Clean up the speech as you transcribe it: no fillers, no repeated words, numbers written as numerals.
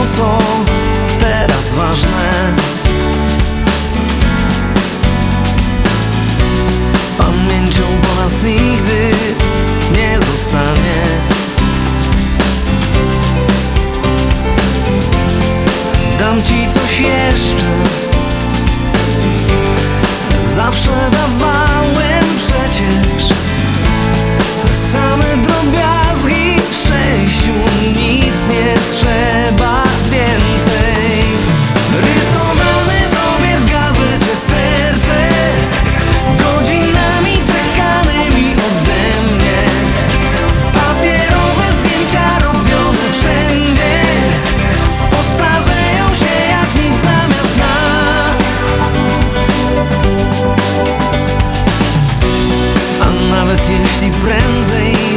co teraz ważne. Pamięcią po nas nigdy nie zostanie. Dam ci coś jeszcze. Zawsze dawałem przecież same drobiazgi. Szczęściu nic nie trzeba więcej. Rysowane tobie w gazecie serce, godzinami czekanymi ode mnie. Papierowe zdjęcia robione wszędzie postarzeją się jak nic zamiast nas. A nawet jeśli prędzej